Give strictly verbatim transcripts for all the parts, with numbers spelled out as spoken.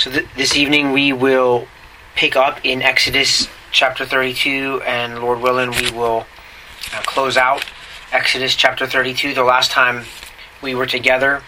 So th- this evening we will pick up in Exodus chapter thirty-two, and Lord willing, we will uh, close out Exodus chapter thirty-two. The last time we were together,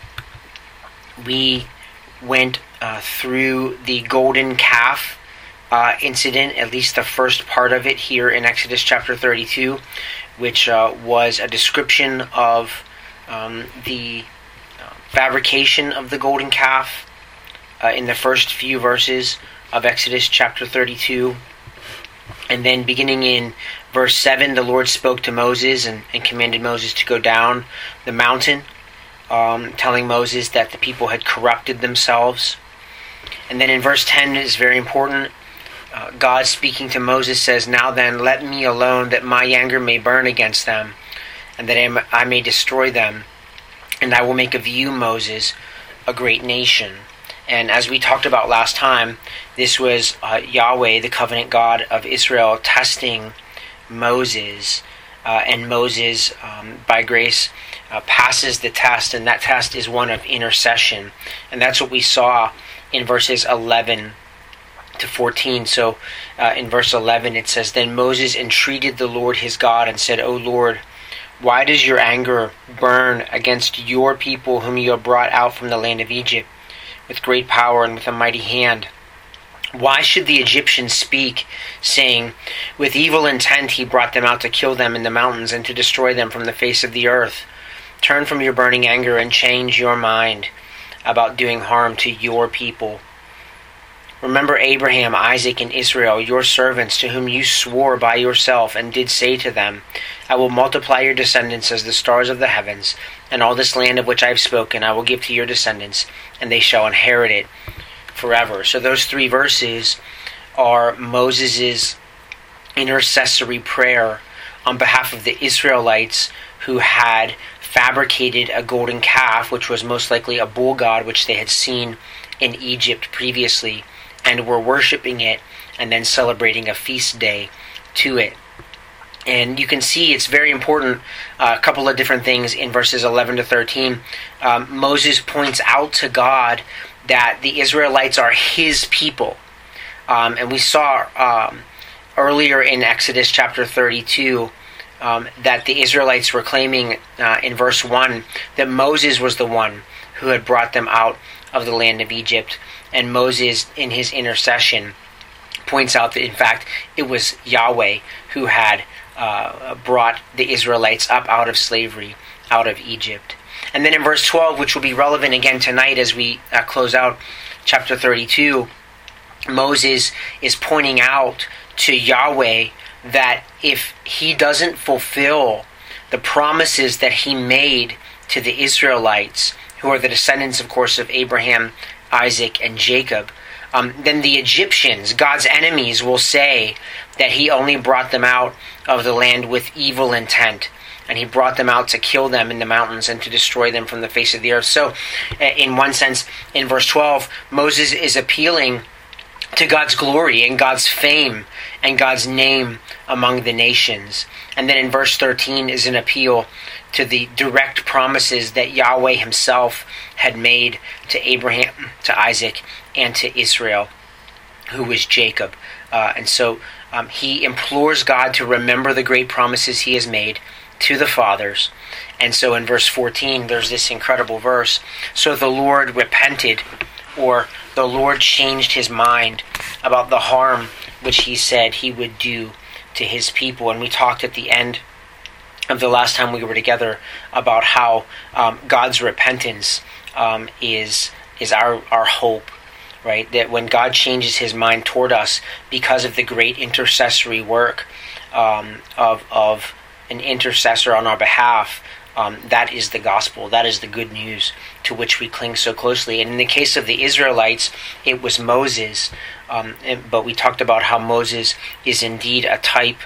we went uh, through the golden calf uh, incident, at least the first part of it here in Exodus chapter thirty-two, which uh, was a description of um, the uh, fabrication of the golden calf uh, in the first few verses of Exodus chapter thirty-two. And then beginning in verse seven, the Lord spoke to Moses and, and commanded Moses to go down the mountain, um, telling Moses that the people had corrupted themselves. And then in verse ten is very important. Uh, God speaking to Moses says, "Now then, let me alone, that my anger may burn against them, and that I may destroy them. And I will make of you, Moses, a great nation." And as we talked about last time, this was uh, Yahweh, the covenant God of Israel, testing Moses. Uh, and Moses, um, by grace, uh, passes the test, and that test is one of intercession. And that's what we saw in verses eleven to fourteen. So uh, in verse eleven it says, "Then Moses entreated the Lord his God and said, O Lord, why does your anger burn against your people whom you have brought out from the land of Egypt with great power and with a mighty hand? Why should the Egyptians speak, saying, with evil intent he brought them out to kill them in the mountains and to destroy them from the face of the earth? Turn from your burning anger and change your mind about doing harm to your people. Remember Abraham, Isaac, and Israel, your servants, to whom you swore by yourself and did say to them, I will multiply your descendants as the stars of the heavens, and all this land of which I have spoken I will give to your descendants, and they shall inherit it forever." So those three verses are Moses' intercessory prayer on behalf of the Israelites who had fabricated a golden calf, which was most likely a bull god, which they had seen in Egypt previously, and were worshiping it and then celebrating a feast day to it. And you can see it's very important, uh, a couple of different things in verses eleven to thirteen. Um, Moses points out to God that the Israelites are his people. Um, and we saw um, earlier in Exodus chapter thirty-two um, that the Israelites were claiming uh, in verse one that Moses was the one who had brought them out of the land of Egypt. And Moses, in his intercession, points out that in fact it was Yahweh who had uh, brought the Israelites up out of slavery, out of Egypt. And then in verse twelve, which will be relevant again tonight as we uh, close out chapter thirty-two, Moses is pointing out to Yahweh that if he doesn't fulfill the promises that he made to the Israelites, who are the descendants, of course, of Abraham, Isaac, and Jacob, um, then the Egyptians, God's enemies, will say that he only brought them out of the land with evil intent, and he brought them out to kill them in the mountains and to destroy them from the face of the earth. So, in one sense, in verse twelve, Moses is appealing to God's glory and God's fame and God's name among the nations. And then in verse thirteen is an appeal to the direct promises that Yahweh himself had made to Abraham, to Isaac, and to Israel, who was Jacob. Uh, and so um, he implores God to remember the great promises he has made to the fathers. And so in verse fourteen, there's this incredible verse. "So the Lord repented," or the Lord changed his mind about the harm which he said he would do to his people. And we talked at the end of the last time we were together about how um, God's repentance um, is is our, our hope, right? That when God changes his mind toward us because of the great intercessory work um, of of an intercessor on our behalf, um, that is the gospel. That is the good news to which we cling so closely. And in the case of the Israelites, it was Moses. Um, and, but we talked about how Moses is indeed a type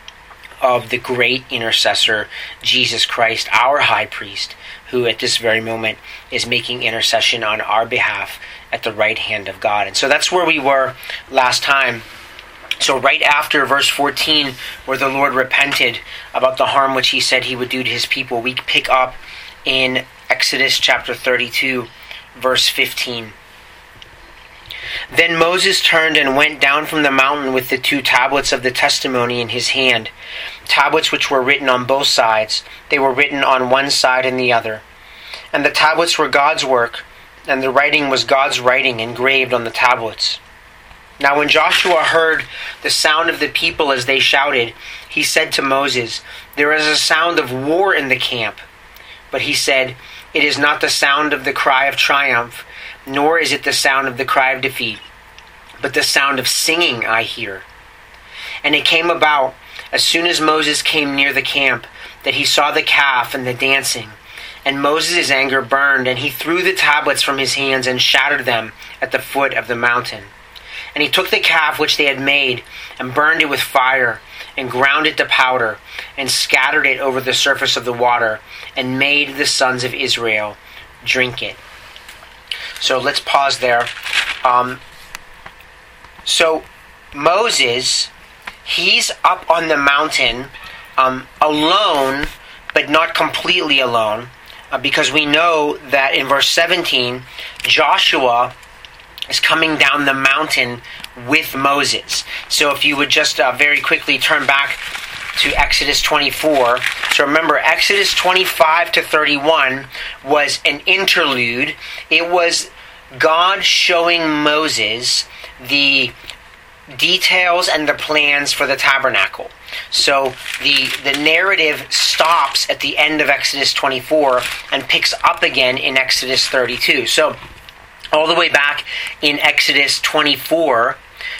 of the great intercessor, Jesus Christ, our high priest, who at this very moment is making intercession on our behalf at the right hand of God. And so that's where we were last time. So right after verse fourteen, where the Lord repented about the harm which he said he would do to his people, we pick up in Exodus chapter thirty-two, verse fifteen. Then Moses turned and went down from the mountain with the two tablets of the testimony in his hand, tablets which were written on both sides. They were written on one side and the other. And the tablets were God's work, and the writing was God's writing engraved on the tablets. Now when Joshua heard the sound of the people as they shouted, he said to Moses, "There is a sound of war in the camp." But he said, "It is not the sound of the cry of triumph, nor is it the sound of the cry of defeat, but the sound of singing I hear." And it came about, as soon as Moses came near the camp, that he saw the calf and the dancing. And Moses' anger burned, and he threw the tablets from his hands and shattered them at the foot of the mountain. And he took the calf which they had made, and burned it with fire, and ground it to powder, and scattered it over the surface of the water, and made the sons of Israel drink it. So let's pause there. Um, so Moses, he's up on the mountain um, alone, but not completely alone, uh, because we know that in verse seventeen, Joshua is coming down the mountain with Moses. So if you would just uh, very quickly turn back to Exodus twenty-four. So remember, Exodus twenty-five to thirty-one was an interlude. It was God showing Moses the details and the plans for the tabernacle. So the the narrative stops at the end of Exodus twenty-four and picks up again in Exodus thirty-two. So all the way back in Exodus twenty-four,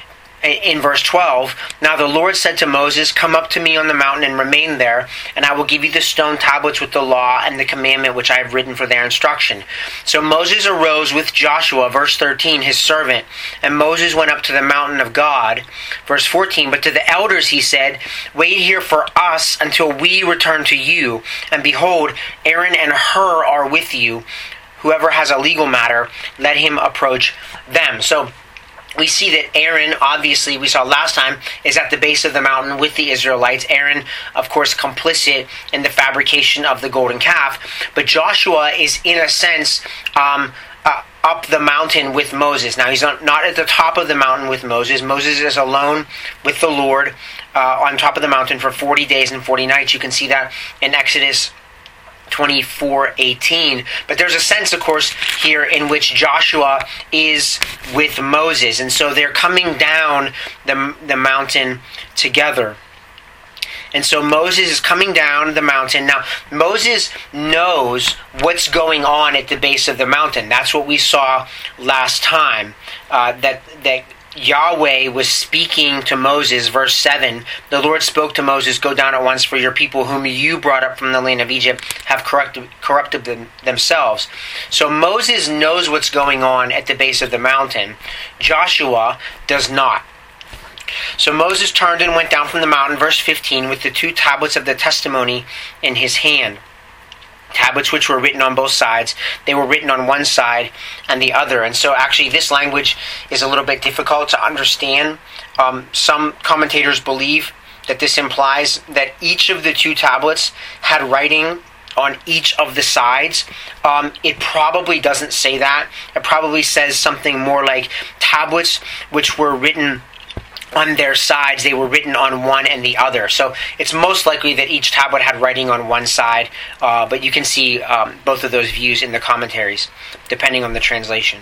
in verse twelve, "Now the Lord said to Moses, 'Come up to me on the mountain and remain there, and I will give you the stone tablets with the law and the commandment which I have written for their instruction.' So Moses arose with Joshua," verse thirteen, "his servant, and Moses went up to the mountain of God." Verse fourteen, "But to the elders he said, 'Wait here for us until we return to you. And behold, Aaron and Hur are with you. Whoever has a legal matter, let him approach them.'" So we see that Aaron, obviously, we saw last time, is at the base of the mountain with the Israelites. Aaron, of course, complicit in the fabrication of the golden calf. But Joshua is, in a sense, um, uh, up the mountain with Moses. Now, he's not, not at the top of the mountain with Moses. Moses is alone with the Lord uh, on top of the mountain for forty days and forty nights. You can see that in Exodus twenty-four eighteen. But there's a sense, of course, here in which Joshua is with Moses, and so they're coming down the, the mountain together. And so Moses is coming down the mountain. Now, Moses knows what's going on at the base of the mountain. That's what we saw last time, uh, that that Yahweh was speaking to Moses, verse seven. "The Lord spoke to Moses, 'Go down at once, for your people whom you brought up from the land of Egypt have corrupted, corrupted them, themselves.'" So Moses knows what's going on at the base of the mountain. Joshua does not. So Moses turned and went down from the mountain, verse fifteen, with the two tablets of the testimony in his hand. Tablets which were written on both sides. They were written on one side and the other. And so actually this language is a little bit difficult to understand. Um, some commentators believe that this implies that each of the two tablets had writing on each of the sides. Um, it probably doesn't say that. It probably says something more like tablets which were written on their sides. They were written on one and the other. So it's most likely that each tablet had writing on one side, uh, but you can see um, both of those views in the commentaries, depending on the translation.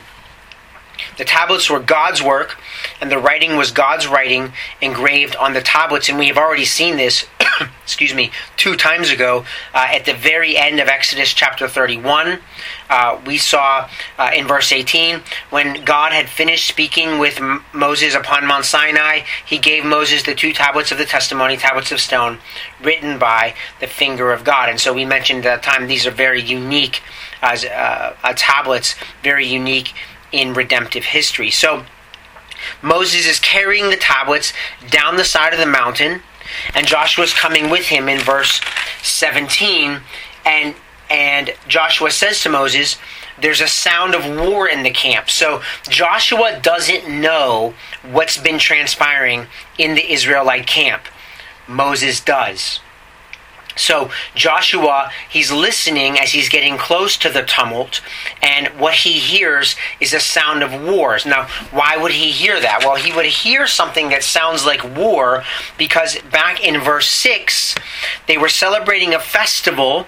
The tablets were God's work, and the writing was God's writing engraved on the tablets. And we have already seen this, excuse me, two times ago uh, at the very end of Exodus chapter thirty-one. Uh, we saw uh, in verse eighteen, when God had finished speaking with M- Moses upon Mount Sinai, he gave Moses the two tablets of the testimony, tablets of stone, written by the finger of God. And so we mentioned at the time these are very unique as uh, uh, tablets, very unique in redemptive history. So Moses is carrying the tablets down the side of the mountain, and Joshua is coming with him in verse seventeen, and and Joshua says to Moses, "There's a sound of war in the camp." So Joshua doesn't know what's been transpiring in the Israelite camp. Moses does. So Joshua, he's listening as he's getting close to the tumult, and what he hears is a sound of wars. Now, why would he hear that? Well, he would hear something that sounds like war because back in verse six, they were celebrating a festival.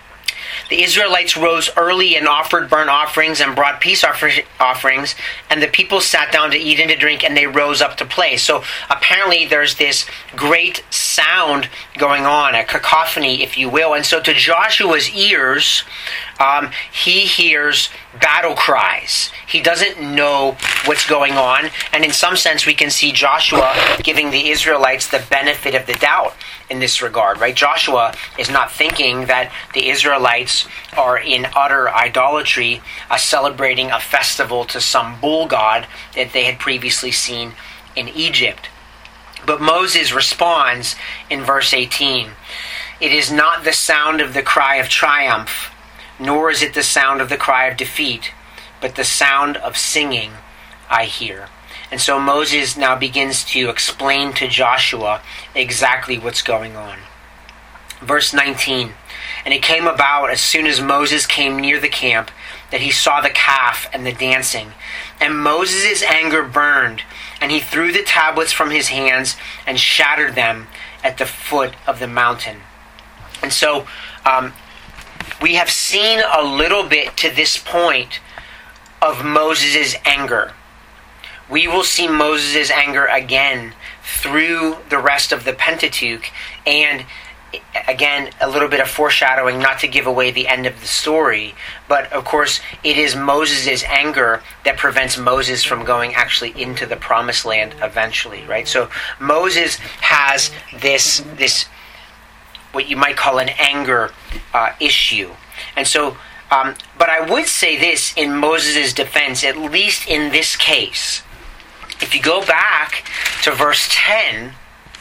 The Israelites rose early and offered burnt offerings and brought peace offer- offerings, and the people sat down to eat and to drink, and they rose up to play. So apparently there's this great sound going on, a cacophony, if you will. And so to Joshua's ears, um, he hears battle cries. He doesn't know what's going on. And in some sense, we can see Joshua giving the Israelites the benefit of the doubt in this regard, right? Joshua is not thinking that the Israelites are in utter idolatry, uh, celebrating a festival to some bull god that they had previously seen in Egypt. But Moses responds in verse eighteen, "It is not the sound of the cry of triumph, nor is it the sound of the cry of defeat, but the sound of singing I hear." And so Moses now begins to explain to Joshua exactly what's going on. Verse nineteen, "And it came about as soon as Moses came near the camp that he saw the calf and the dancing. And Moses' anger burned, and he threw the tablets from his hands and shattered them at the foot of the mountain." And so um, we have seen a little bit to this point of Moses' anger. We will see Moses' anger again through the rest of the Pentateuch, and again, a little bit of foreshadowing, not to give away the end of the story, but of course it is Moses' anger that prevents Moses from going actually into the promised land eventually, right? So Moses has this, this what you might call an anger uh, issue. And so, um, but I would say this in Moses' defense, at least in this case. If you go back to verse ten,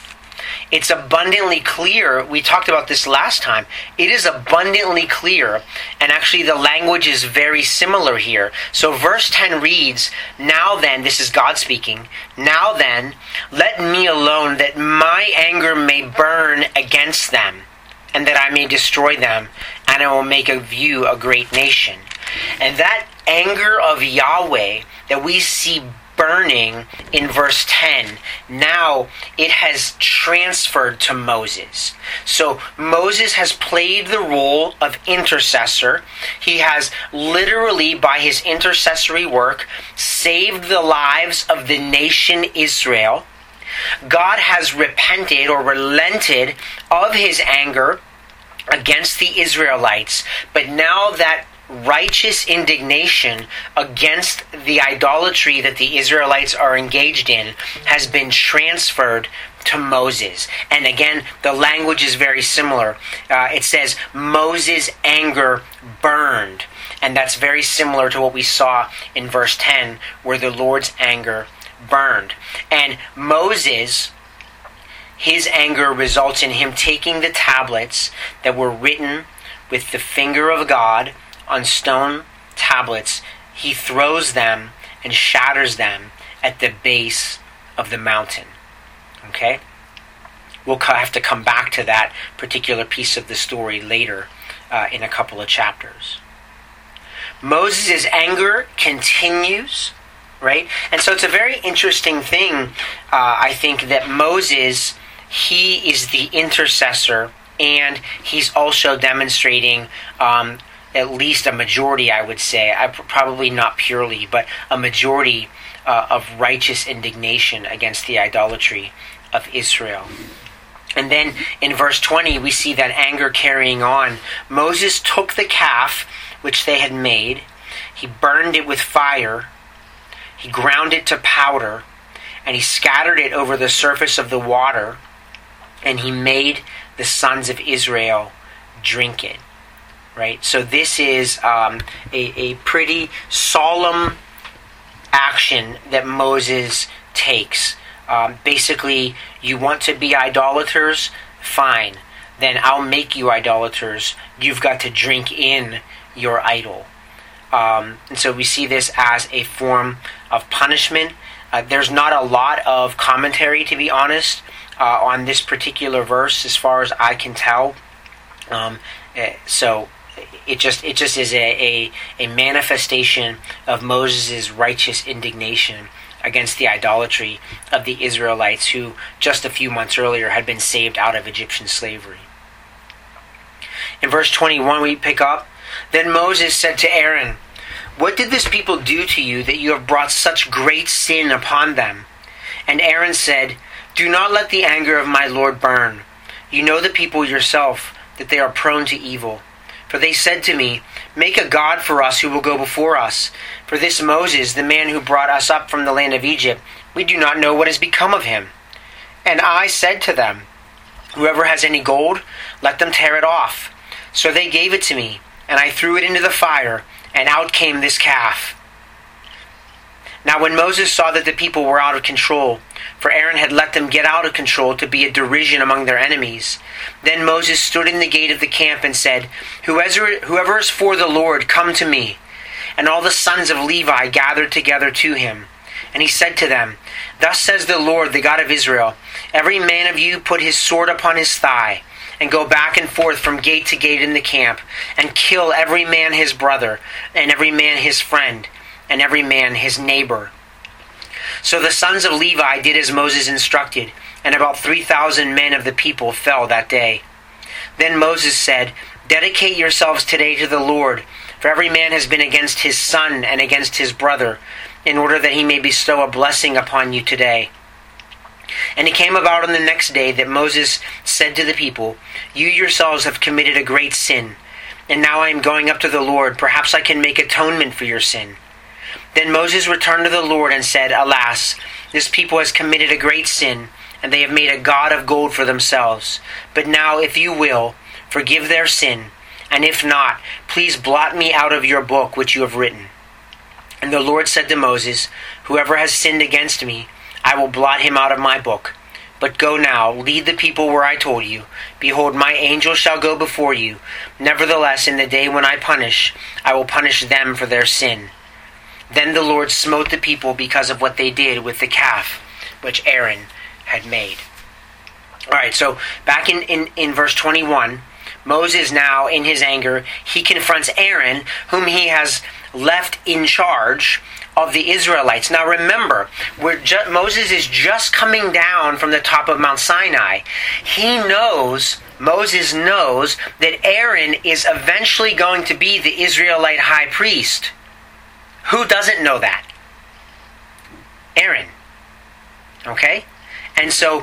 it's abundantly clear. We talked about this last time. It is abundantly clear, and actually the language is very similar here. So verse ten reads, "Now then," this is God speaking, "Now then, let me alone, that my anger may burn against them, and that I may destroy them, and I will make of you a great nation." And that anger of Yahweh that we see burning in verse ten, now it has transferred to Moses. So Moses has played the role of intercessor. He has literally, by his intercessory work, saved the lives of the nation Israel. God has repented or relented of his anger against the Israelites, but now that righteous indignation against the idolatry that the Israelites are engaged in has been transferred to Moses. And again, the language is very similar. Uh, it says, Moses' anger burned. And that's very similar to what we saw in verse ten, where the Lord's anger burned. And Moses, his anger results in him taking the tablets that were written with the finger of God on stone tablets. He throws them and shatters them at the base of the mountain. Okay? We'll have to come back to that particular piece of the story later uh, in a couple of chapters. Moses' anger continues, right? And so it's a very interesting thing, uh, I think, that Moses, he is the intercessor, and he's also demonstrating um, at least a majority, I would say, I, probably not purely, but a majority uh, of righteous indignation against the idolatry of Israel. And then in verse twenty, we see that anger carrying on. Moses took the calf which they had made, he burned it with fire, he ground it to powder, and he scattered it over the surface of the water, and he made the sons of Israel drink it. Right? So this is um, a, a pretty solemn action that Moses takes. Um, basically, you want to be idolaters? Fine. Then I'll make you idolaters. You've got to drink in your idol. Um, and so we see this as a form of punishment. Uh, there's not a lot of commentary, to be honest, uh, on this particular verse as far as I can tell. Um, so it just it just is a, a, a manifestation of Moses' righteous indignation against the idolatry of the Israelites, who just a few months earlier had been saved out of Egyptian slavery. In verse twenty-one we pick up, "Then Moses said to Aaron, 'What did this people do to you that you have brought such great sin upon them?' And Aaron said, 'Do not let the anger of my Lord burn. You know the people yourself, that they are prone to evil. For they said to me, Make a god for us who will go before us. For this Moses, the man who brought us up from the land of Egypt, we do not know what has become of him. And I said to them, Whoever has any gold, let them tear it off. So they gave it to me, and I threw it into the fire, and out came this calf.' Now when Moses saw that the people were out of control, for Aaron had let them get out of control to be a derision among their enemies, then Moses stood in the gate of the camp and said, Whoever, whoever is for the Lord, come to me. And all the sons of Levi gathered together to him. And he said to them, Thus says the Lord, the God of Israel, Every man of you put his sword upon his thigh, and go back and forth from gate to gate in the camp, and kill every man his brother, and every man his friend, and every man his neighbor. So the sons of Levi did as Moses instructed, and about three thousand men of the people fell that day. Then Moses said, Dedicate yourselves today to the Lord, for every man has been against his son and against his brother, in order that he may bestow a blessing upon you today. And it came about on the next day that Moses said to the people, You yourselves have committed a great sin, and now I am going up to the Lord. Perhaps I can make atonement for your sin. Then Moses returned to the Lord and said, Alas, this people has committed a great sin, and they have made a god of gold for themselves. But now, if you will, forgive their sin, and if not, please blot me out of your book which you have written. And the Lord said to Moses, Whoever has sinned against me, I will blot him out of my book. But go now, lead the people where I told you. Behold, my angel shall go before you. Nevertheless, in the day when I punish, I will punish them for their sin. Then the Lord smote the people because of what they did with the calf which Aaron had made." All right, so back in, in, in verse twenty-one, Moses now, in his anger, he confronts Aaron, whom he has left in charge of the Israelites. Now remember, we're ju- Moses is just coming down from the top of Mount Sinai. He knows, Moses knows, that Aaron is eventually going to be the Israelite high priest. Who doesn't know that? Aaron. Okay? And so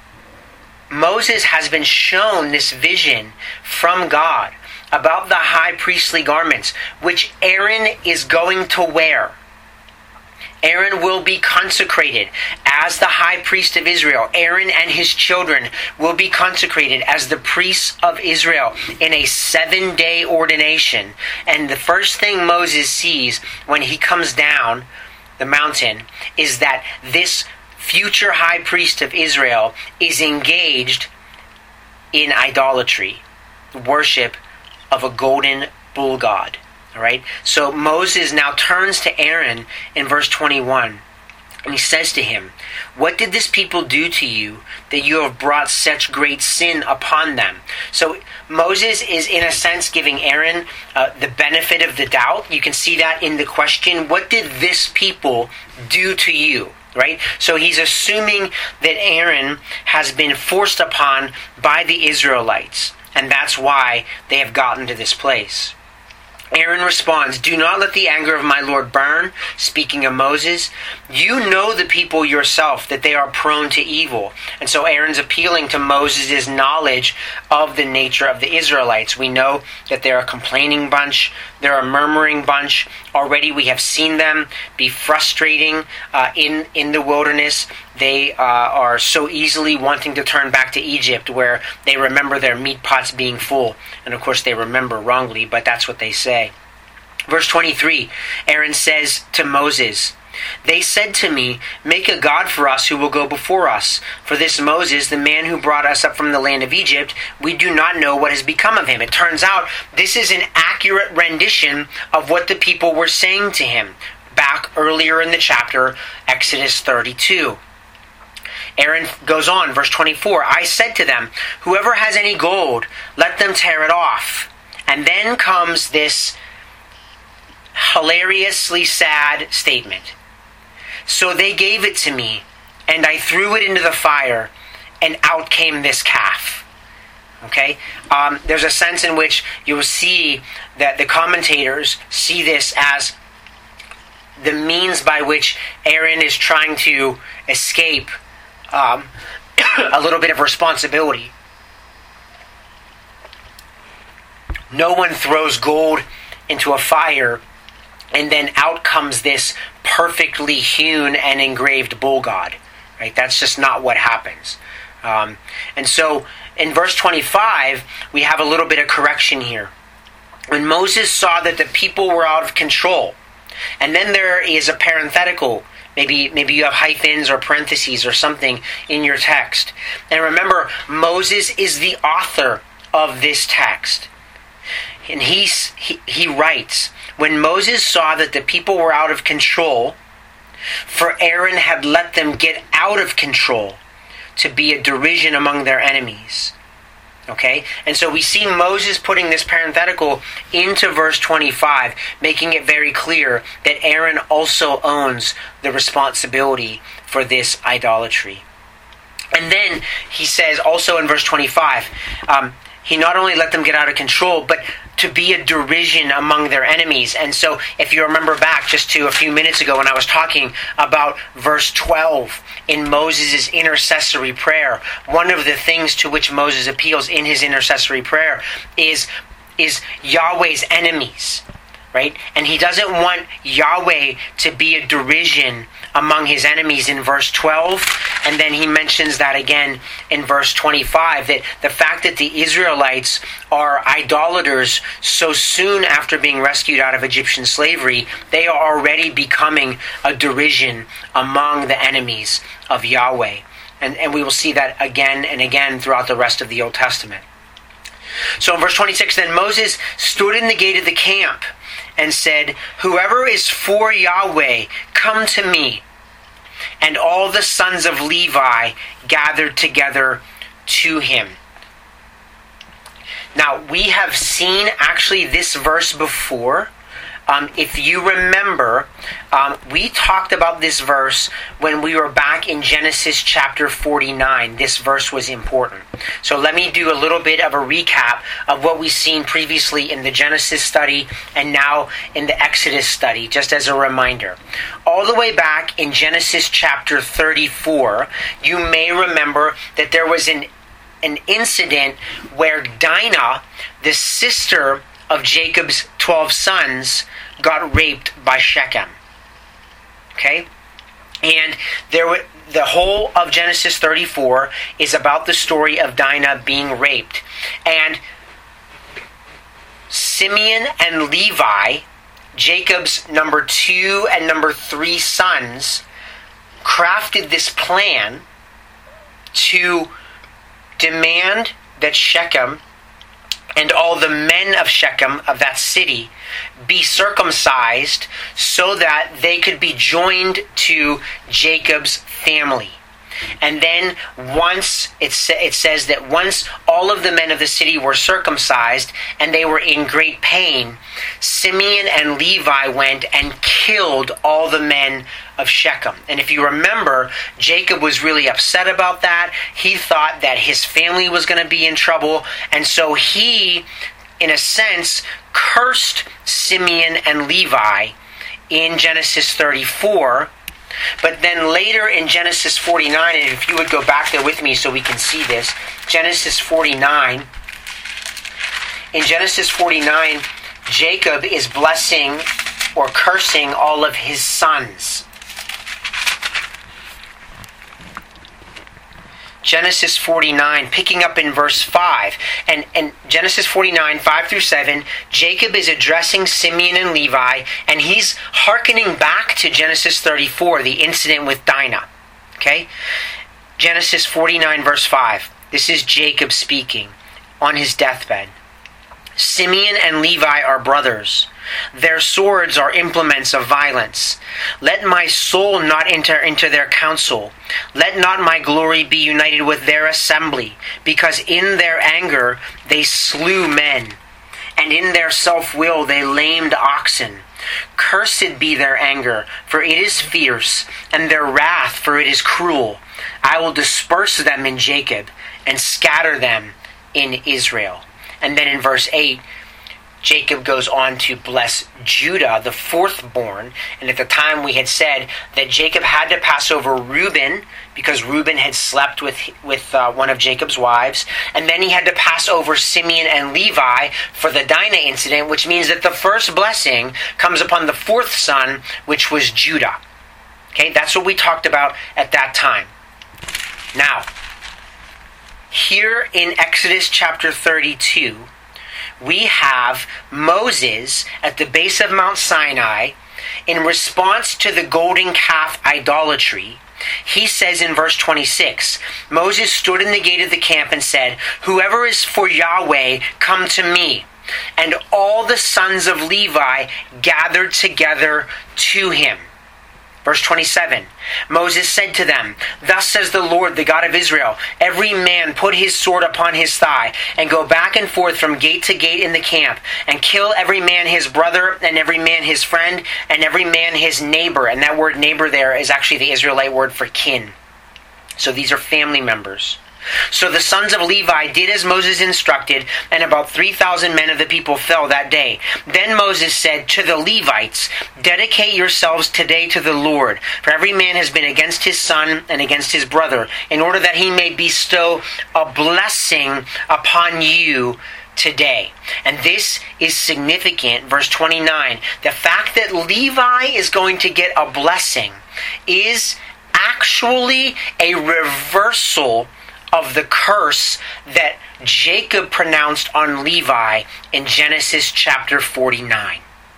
Moses has been shown this vision from God about the high priestly garments, which Aaron is going to wear. Aaron will be consecrated as the high priest of Israel. Aaron and his children will be consecrated as the priests of Israel in a seven-day ordination. And the first thing Moses sees when he comes down the mountain is that this future high priest of Israel is engaged in idolatry, worship of a golden bull god. All right. So Moses now turns to Aaron in verse twenty-one, and he says to him, "What did this people do to you that you have brought such great sin upon them?" So Moses is in a sense giving Aaron uh, the benefit of the doubt. You can see that in the question, what did this people do to you? Right? So he's assuming that Aaron has been forced upon by the Israelites, and that's why they have gotten to this place. Aaron responds, "Do not let the anger of my Lord burn," speaking of Moses. "You know the people yourself, that they are prone to evil." And so Aaron's appealing to Moses' knowledge of the nature of the Israelites. We know that they're a complaining bunch, they're a murmuring bunch. Already we have seen them be frustrating uh, in, in the wilderness. They uh, are so easily wanting to turn back to Egypt, where they remember their meat pots being full. And of course they remember wrongly, but that's what they say. Verse twenty-three, Aaron says to Moses, "They said to me, 'Make a god for us who will go before us. For this Moses, the man who brought us up from the land of Egypt, we do not know what has become of him.'" It turns out this is an accurate rendition of what the people were saying to him back earlier in the chapter, Exodus thirty-two. Aaron goes on, verse twenty-four, I said to them, whoever has any gold, let them tear it off. And then comes this hilariously sad statement. So they gave it to me, and I threw it into the fire, and out came this calf. Okay? Um, there's a sense in which you'll see that the commentators see this as the means by which Aaron is trying to escape um, a little bit of responsibility. No one throws gold into a fire and then out comes this perfectly hewn and engraved bull god. Right? That's just not what happens. Um, and so in verse twenty-five, we have a little bit of correction here. When Moses saw that the people were out of control, and then there is a parenthetical, maybe maybe you have hyphens or parentheses or something in your text. And remember, Moses is the author of this text. And he, he, he writes, when Moses saw that the people were out of control, for Aaron had let them get out of control to be a derision among their enemies. Okay? And so we see Moses putting this parenthetical into verse twenty-five, making it very clear that Aaron also owns the responsibility for this idolatry. And then he says also in verse twenty-five, um, he not only let them get out of control, but to be a derision among their enemies. And so if you remember back just to a few minutes ago when I was talking about verse twelve in Moses' intercessory prayer, one of the things to which Moses appeals in his intercessory prayer is, is Yahweh's enemies. Right? And he doesn't want Yahweh to be a derision among his enemies in verse twelve. And then he mentions that again in verse twenty-five, that the fact that the Israelites are idolaters so soon after being rescued out of Egyptian slavery, they are already becoming a derision among the enemies of Yahweh. And, and we will see that again and again throughout the rest of the Old Testament. So in verse twenty-six, then Moses stood in the gate of the camp and said, whoever is for Yahweh, come to me. And all the sons of Levi gathered together to him. Now, we have seen actually this verse before. Um, if you remember, um, we talked about this verse when we were back in Genesis chapter forty-nine. This verse was important. So let me do a little bit of a recap of what we've seen previously in the Genesis study and now in the Exodus study, just as a reminder. All the way back in Genesis chapter thirty-four, you may remember that there was an, an incident where Dinah, the sister of Jacob's twelve sons, got raped by Shechem. Okay? And there were, the whole of Genesis thirty-four is about the story of Dinah being raped. And Simeon and Levi, Jacob's number two and number three sons, crafted this plan to demand that Shechem and all the men of Shechem, of that city, be circumcised so that they could be joined to Jacob's family. And then once, it, sa- it says that once all of the men of the city were circumcised and they were in great pain, Simeon and Levi went and killed all the men of Shechem. And if you remember, Jacob was really upset about that. He thought that his family was going to be in trouble. And so he, in a sense, cursed Simeon and Levi in Genesis thirty-four. But then later in Genesis forty-nine, and if you would go back there with me so we can see this, Genesis forty-nine. In Genesis forty-nine, Jacob is blessing or cursing all of his sons. Genesis forty-nine, picking up in verse five. And, and Genesis forty-nine, five through seven, Jacob is addressing Simeon and Levi, and he's hearkening back to Genesis thirty-four, the incident with Dinah. Okay? Genesis forty-nine, verse five. This is Jacob speaking on his deathbed. Simeon and Levi are brothers. Their swords are implements of violence. Let my soul not enter into their council. Let not my glory be united with their assembly, because in their anger they slew men, and in their self-will they lamed oxen. Cursed be their anger, for it is fierce, and their wrath, for it is cruel. I will disperse them in Jacob, and scatter them in Israel. And then in verse eight, Jacob goes on to bless Judah, the fourth born. And at the time we had said that Jacob had to pass over Reuben because Reuben had slept with, with uh, one of Jacob's wives. And then he had to pass over Simeon and Levi for the Dinah incident, which means that the first blessing comes upon the fourth son, which was Judah. Okay, that's what we talked about at that time. Now, here in Exodus chapter thirty-two, we have Moses at the base of Mount Sinai in response to the golden calf idolatry. He says in verse twenty-six, Moses stood in the gate of the camp and said, "Whoever is for Yahweh, come to me." And all the sons of Levi gathered together to him. Verse twenty-seven, Moses said to them, "Thus says the Lord, the God of Israel, every man put his sword upon his thigh, and go back and forth from gate to gate in the camp, and kill every man his brother, and every man his friend, and every man his neighbor." And that word neighbor there is actually the Israelite word for kin. So these are family members. So the sons of Levi did as Moses instructed, and about three thousand men of the people fell that day. Then Moses said to the Levites, "Dedicate yourselves today to the Lord, for every man has been against his son and against his brother, in order that he may bestow a blessing upon you today." And this is significant. Verse twenty-nine, the fact that Levi is going to get a blessing is actually a reversal of the curse that Jacob pronounced on Levi in Genesis chapter forty-nine.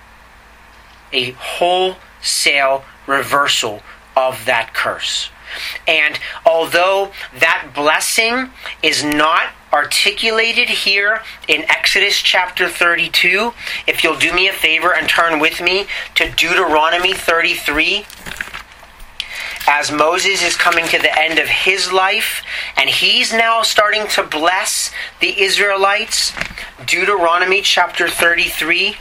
A wholesale reversal of that curse. And although that blessing is not articulated here in Exodus chapter thirty-two, if you'll do me a favor and turn with me to Deuteronomy thirty-three, as Moses is coming to the end of his life, and he's now starting to bless the Israelites. Deuteronomy chapter thirty-three,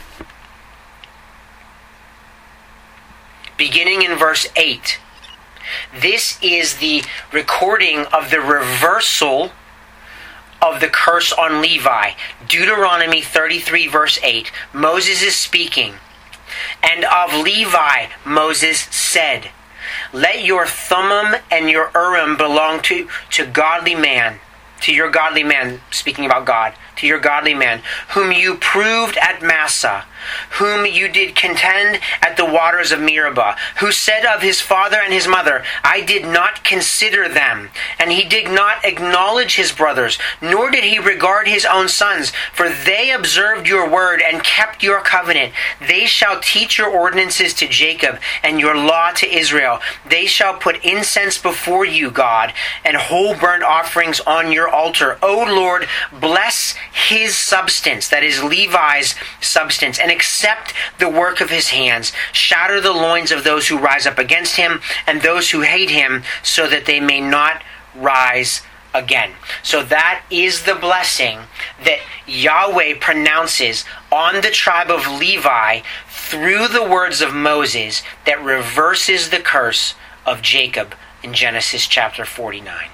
beginning in verse eight. This is the recording of the reversal of the curse on Levi. Deuteronomy thirty-three, verse eight. Moses is speaking. "And of Levi, Moses said, let your Thummim and your Urim belong to, to godly man, to your godly man," speaking about God, "to your godly man, whom you proved at Massah, whom you did contend at the waters of Meribah, who said of his father and his mother, I did not consider them. And he did not acknowledge his brothers, nor did he regard his own sons, for they observed your word and kept your covenant. They shall teach your ordinances to Jacob and your law to Israel. They shall put incense before you, God, and whole burnt offerings on your altar. O Lord, bless his substance," that is Levi's substance, "and accept the work of his hands. Shatter the loins of those who rise up against him and those who hate him, so that they may not rise again." So that is the blessing that Yahweh pronounces on the tribe of Levi through the words of Moses that reverses the curse of Jacob in Genesis chapter forty-nine.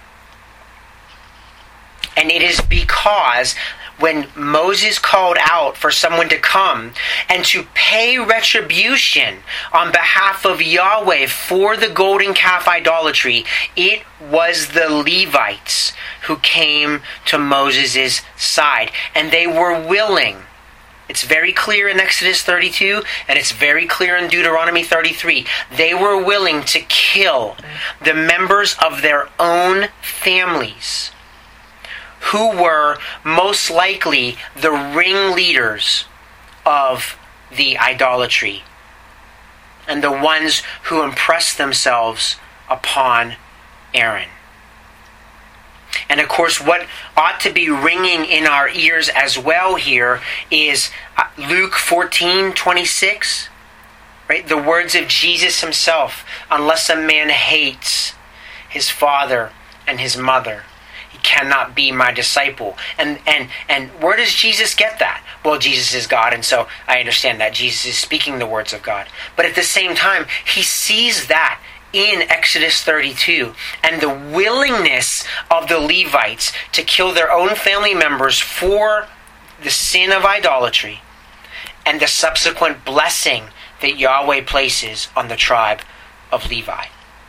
And it is because when Moses called out for someone to come and to pay retribution on behalf of Yahweh for the golden calf idolatry, it was the Levites who came to Moses' side. And they were willing. It's very clear in Exodus thirty-two, and it's very clear in Deuteronomy thirty-three. They were willing to kill the members of their own families, who were most likely the ringleaders of the idolatry and the ones who impressed themselves upon Aaron. And of course, what ought to be ringing in our ears as well here is Luke fourteen twenty-six, right? The words of Jesus himself, unless a man hates his father and his mother, he cannot be my disciple. And and and where does Jesus get that? Well, Jesus is God, and so I understand that Jesus is speaking the words of God. But at the same time, he sees that in Exodus thirty-two, and the willingness of the Levites to kill their own family members for the sin of idolatry, and the subsequent blessing that Yahweh places on the tribe of Levi.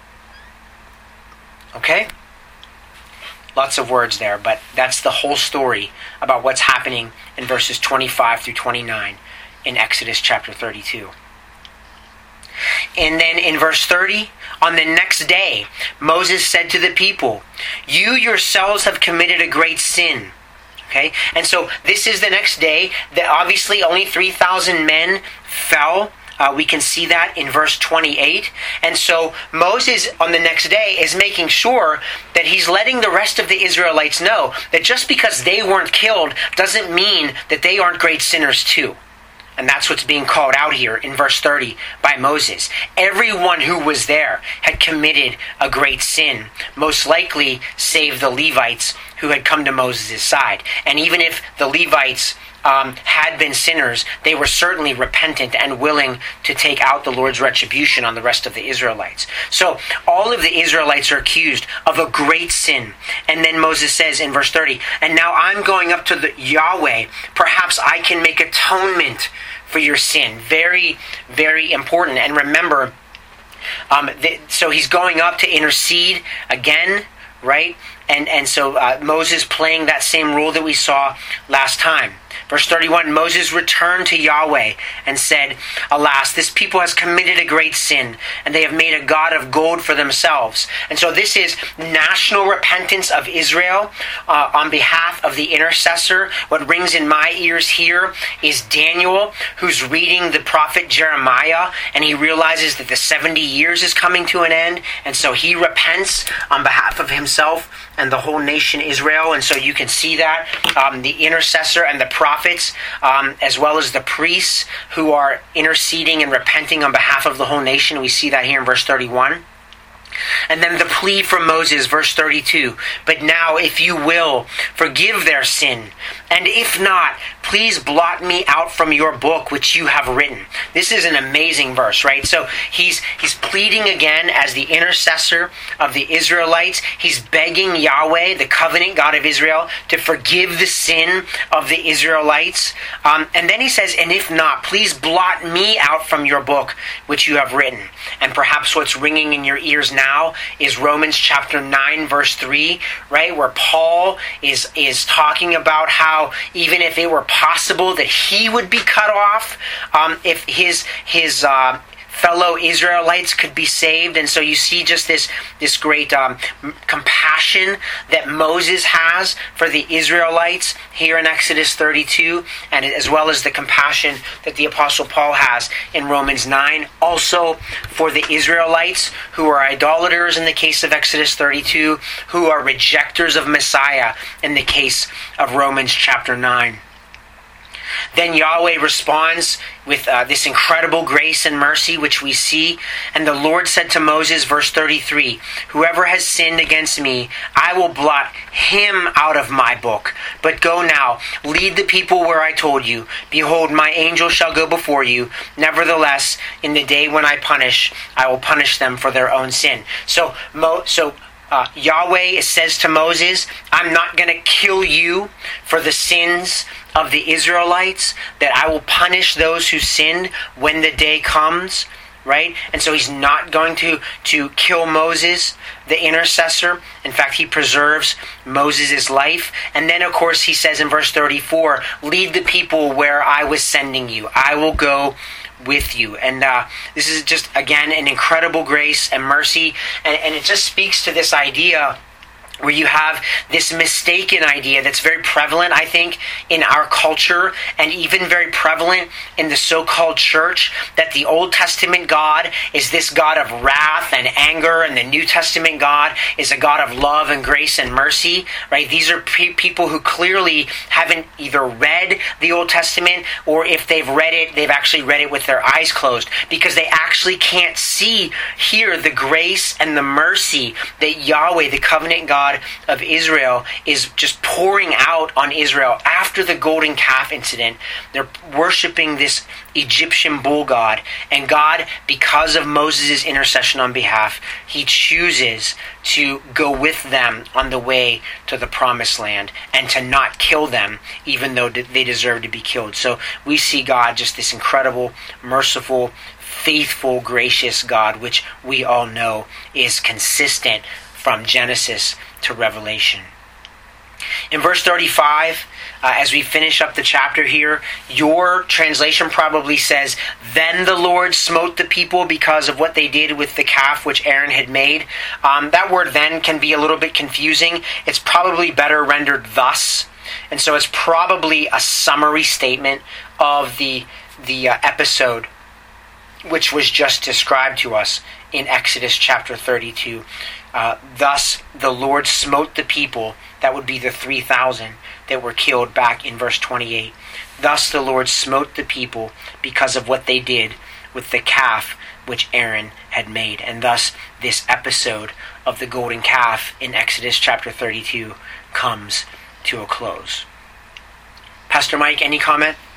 Okay? Lots of words there, but that's the whole story about what's happening in verses twenty-five through twenty-nine in Exodus chapter thirty-two. And then in verse thirty, on the next day, Moses said to the people, "You yourselves have committed a great sin." Okay? And so this is the next day. That obviously only three thousand men fell. Uh, we can see that in verse twenty-eight. And so Moses on the next day is making sure that he's letting the rest of the Israelites know that just because they weren't killed doesn't mean that they aren't great sinners too. And that's what's being called out here in verse thirty by Moses. Everyone who was there had committed a great sin, most likely save the Levites who had come to Moses' side. And even if the Levites um, had been sinners, they were certainly repentant and willing to take out the Lord's retribution on the rest of the Israelites. So all of the Israelites are accused of a great sin. And then Moses says in verse thirty, "And now I'm going up to the Yahweh. Perhaps I can make atonement for your sin." Very, very important. And remember, um, th- so he's going up to intercede again, right? And and so uh, Moses playing that same role that we saw last time. Verse thirty-one, Moses returned to Yahweh and said, "Alas, this people has committed a great sin, and they have made a god of gold for themselves." And so this is national repentance of Israel uh, on behalf of the intercessor. What rings in my ears here is Daniel, who's reading the prophet Jeremiah, and he realizes that the seventy years is coming to an end, and so he repents on behalf of himself and the whole nation Israel. And so you can see that um, the intercessor and the prophets, um, as well as the priests who are interceding and repenting on behalf of the whole nation. We see that here in verse thirty-one. And then the plea from Moses, verse thirty-two. "But now, if you will, forgive their sin. And if not, please blot me out from your book which you have written." This is an amazing verse, right? So he's he's pleading again as the intercessor of the Israelites. He's begging Yahweh, the covenant God of Israel, to forgive the sin of the Israelites. Um, and then he says, "And if not, please blot me out from your book which you have written." And perhaps what's ringing in your ears now Now is Romans chapter nine verse three, right, where Paul is is talking about how even if it were possible that he would be cut off, um, if his his uh, fellow Israelites could be saved. And so you see just this this great um, compassion that Moses has for the Israelites here in Exodus thirty-two, and as well as the compassion that the Apostle Paul has in Romans nine, also for the Israelites who are idolaters in the case of Exodus thirty-two, who are rejectors of Messiah in the case of Romans chapter nine. Then Yahweh responds with uh, this incredible grace and mercy which we see. "And the Lord said to Moses," verse thirty-three, "Whoever has sinned against me, I will blot him out of my book. But go now, lead the people where I told you. Behold, my angel shall go before you. Nevertheless, in the day when I punish, I will punish them for their own sin." So, Mo- so uh, Yahweh says to Moses, "I'm not going to kill you for the sins of the Israelites, that I will punish those who sinned when the day comes," right? And so he's not going to, to kill Moses, the intercessor. In fact, he preserves Moses' life. And then, of course, he says in verse thirty-four, "Lead the people where I was sending you. I will go with you." And uh, this is just, again, an incredible grace and mercy. And, and it just speaks to this idea where you have this mistaken idea that's very prevalent, I think, in our culture, and even very prevalent in the so-called church, that the Old Testament God is this God of wrath and anger, and the New Testament God is a God of love and grace and mercy, right? These are pe- people who clearly haven't either read the Old Testament, or if they've read it, they've actually read it with their eyes closed, because they actually can't see here the grace and the mercy that Yahweh, the covenant God of Israel, is just pouring out on Israel after the golden calf incident. They're worshiping this Egyptian bull god, and God, because of Moses' intercession on behalf, he chooses to go with them on the way to the promised land and to not kill them, even though they deserve to be killed. So we see God, just this incredible, merciful, faithful, gracious God, which we all know is consistent from Genesis to Revelation. In verse thirty-five, uh, as we finish up the chapter here, your translation probably says, "Then the Lord smote the people because of what they did with the calf which Aaron had made." Um, that word "then" can be a little bit confusing. It's probably better rendered "thus." And so it's probably a summary statement of the, the uh, episode which was just described to us in Exodus chapter thirty-two. Uh, Thus the Lord smote the people. That would be the three thousand that were killed back in verse twenty-eight. Thus the Lord smote the people because of what they did with the calf which Aaron had made. And thus this episode of the golden calf in Exodus chapter thirty-two comes to a close. Pastor Mike, any comment?